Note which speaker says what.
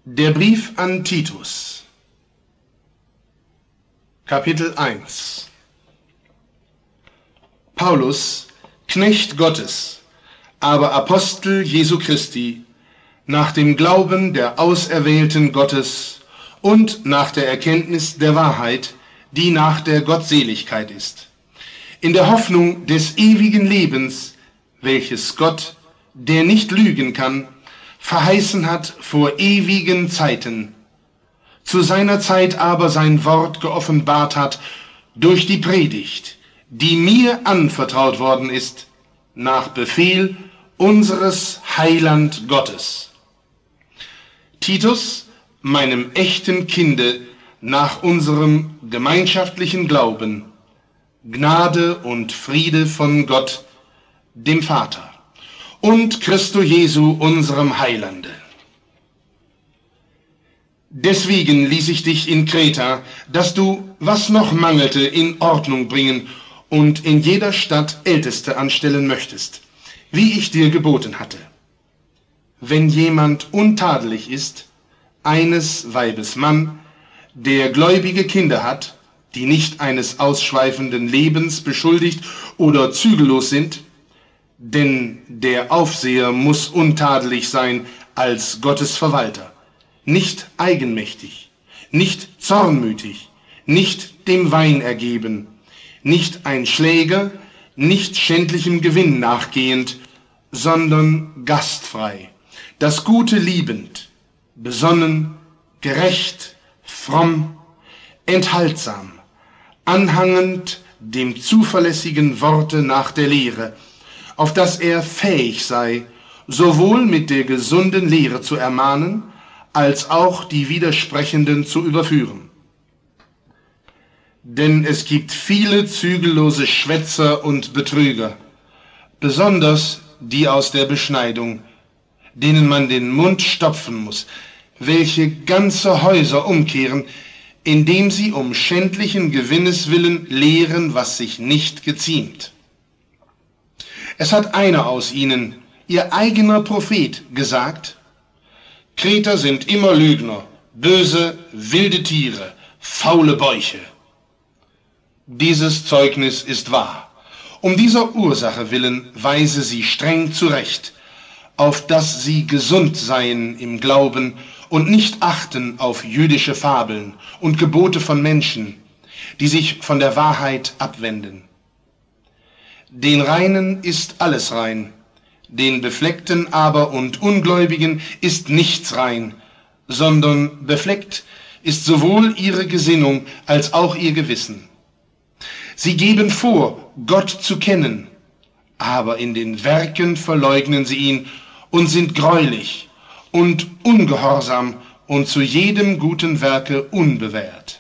Speaker 1: Der Brief an Titus, Kapitel 1. Paulus, Knecht Gottes, aber Apostel Jesu Christi, nach dem Glauben der Auserwählten Gottes und nach der Erkenntnis der Wahrheit, die nach der Gottseligkeit ist, in der Hoffnung des ewigen Lebens, welches Gott, der nicht lügen kann, verheißen hat vor ewigen Zeiten, zu seiner Zeit aber sein Wort geoffenbart hat durch die Predigt, die mir anvertraut worden ist, nach Befehl unseres Heiland Gottes. Titus, meinem echten Kinde, nach unserem gemeinschaftlichen Glauben, Gnade und Friede von Gott, dem Vater, und Christo Jesu, unserem Heilande. Deswegen ließ ich dich in Kreta, dass du, was noch mangelte, in Ordnung bringen und in jeder Stadt Älteste anstellen möchtest, wie ich dir geboten hatte. Wenn jemand untadelig ist, eines Weibes Mann, der gläubige Kinder hat, die nicht eines ausschweifenden Lebens beschuldigt oder zügellos sind, denn der Aufseher muss untadelig sein als Gottes Verwalter, nicht eigenmächtig, nicht zornmütig, nicht dem Wein ergeben, nicht ein Schläger, nicht schändlichem Gewinn nachgehend, sondern gastfrei, das Gute liebend, besonnen, gerecht, fromm, enthaltsam, anhangend dem zuverlässigen Worte nach der Lehre, auf dass er fähig sei, sowohl mit der gesunden Lehre zu ermahnen, als auch die Widersprechenden zu überführen. Denn es gibt viele zügellose Schwätzer und Betrüger, besonders die aus der Beschneidung, denen man den Mund stopfen muss, welche ganze Häuser umkehren, indem sie um schändlichen Gewinnes willen lehren, was sich nicht geziemt. Es hat einer aus ihnen, ihr eigener Prophet, gesagt: Kreter sind immer Lügner, böse, wilde Tiere, faule Bäuche. Dieses Zeugnis ist wahr. Um dieser Ursache willen weise sie streng zurecht, auf dass sie gesund seien im Glauben und nicht achten auf jüdische Fabeln und Gebote von Menschen, die sich von der Wahrheit abwenden. Den Reinen ist alles rein, den Befleckten aber und Ungläubigen ist nichts rein, sondern befleckt ist sowohl ihre Gesinnung als auch ihr Gewissen. Sie geben vor, Gott zu kennen, aber in den Werken verleugnen sie ihn und sind greulich und ungehorsam und zu jedem guten Werke unbewährt.